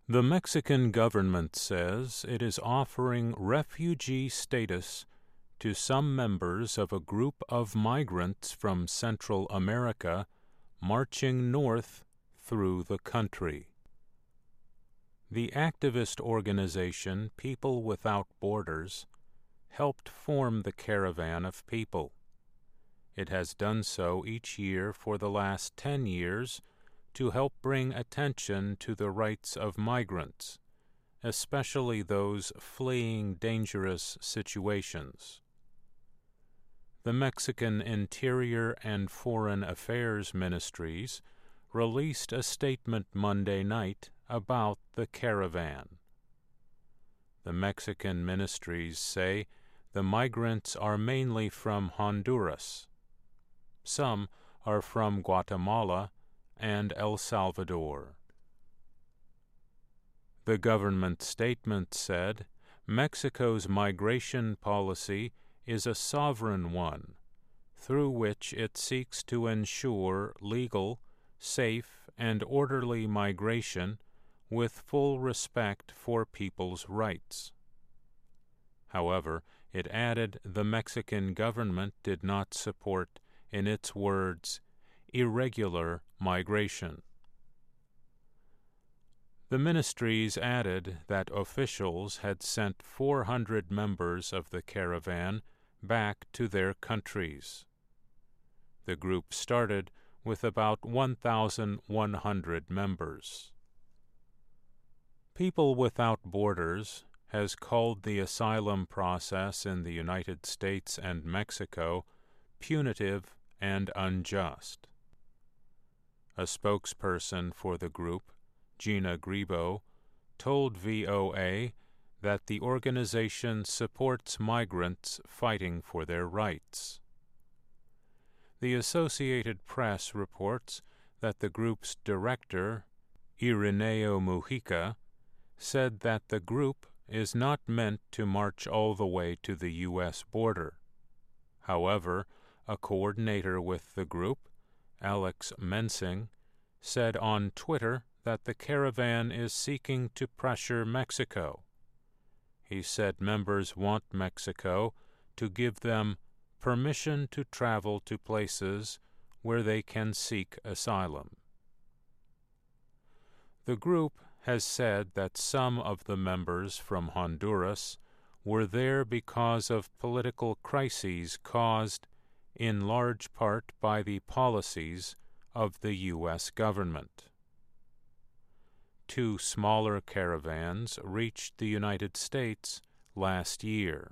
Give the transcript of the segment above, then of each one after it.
The Mexican government says it is offering refugee status to some members of a group of migrants from Central America marching north through the country. The activist organization People Without Borders helped form the Caravan of People. It has done so each year for the last 10 years to help bring attention to the rights of migrants, especially those fleeing dangerous situations. The Mexican Interior and Foreign Affairs Ministries released a statement Monday night about the caravan. The Mexican ministries say the migrants are mainly from Honduras. Some are from Guatemala and El Salvador. The government statement said Mexico's migration policy is a sovereign one, through which it seeks to ensure legal, safe, and orderly migration with full respect for people's rights. However, it added the Mexican government did not support, in its words, irregular migration. The ministries added that officials had sent 400 members of the caravan back to their countries. The group started with about 1,100 members. People Without Borders has called the asylum process in the United States and Mexico punitive and unjust. A spokesperson for the group, Gina Gribo, told VOA that the organization supports migrants fighting for their rights. The Associated Press reports that the group's director, Irineo Mujica, said that the group is not meant to march all the way to the U.S. border. However, a coordinator with the group, Alex Mensing, said on Twitter that the caravan is seeking to pressure Mexico. He said members want Mexico to give them permission to travel to places where they can seek asylum. The group has said that some of the members from Honduras were there because of political crises caused in large part by the policies of the U.S. government. 2 smaller caravans reached the United States last year.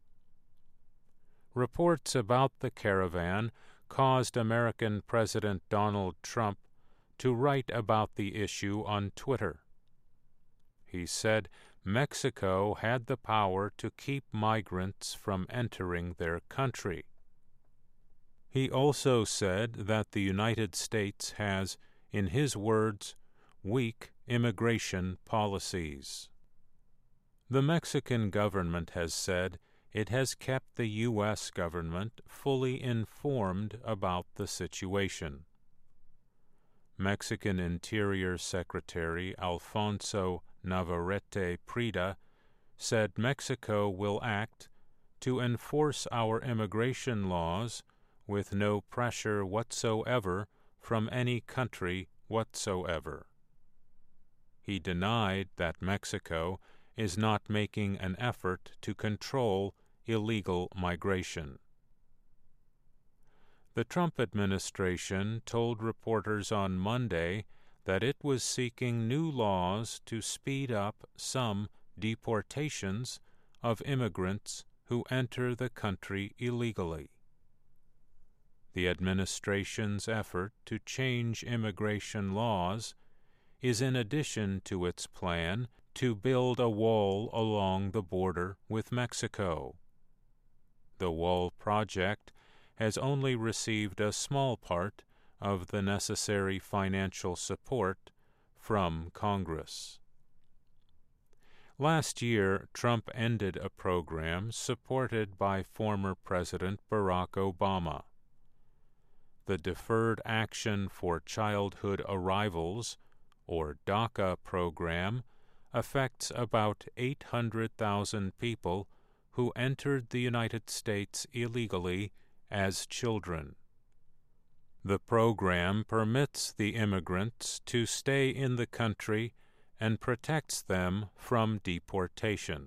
Reports about the caravan caused American President Donald Trump to write about the issue on Twitter. He said Mexico had the power to keep migrants from entering their country. He also said that the United States has, in his words, weak immigration policies. The Mexican government has said it has kept the U.S. government fully informed about the situation. Mexican Interior Secretary Alfonso Navarrete Prida said Mexico will act to enforce our immigration laws with no pressure whatsoever from any country whatsoever. He denied that Mexico is not making an effort to control illegal migration. The Trump administration told reporters on Monday that it was seeking new laws to speed up some deportations of immigrants who enter the country illegally. The administration's effort to change immigration laws is in addition to its plan to build a wall along the border with Mexico. The wall project has only received a small part of the necessary financial support from Congress. Last year, Trump ended a program supported by former President Barack Obama. The Deferred Action for Childhood Arrivals, or DACA program, affects about 800,000 people who entered the United States illegally as children. The program permits the immigrants to stay in the country and protects them from deportation.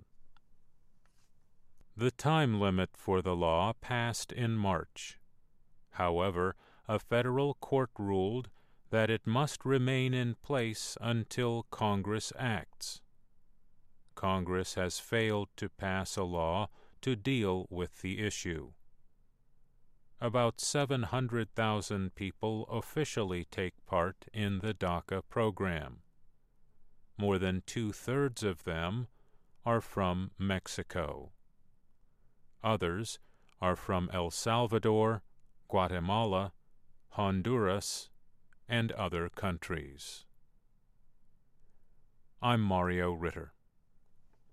The time limit for the law passed in March. However, a federal court ruled that it must remain in place until Congress acts. Congress has failed to pass a law to deal with the issue. About 700,000 people officially take part in the DACA program. More than 2/3 of them are from Mexico. Others are from El Salvador, Guatemala, Honduras, and other countries. I'm Mario Ritter.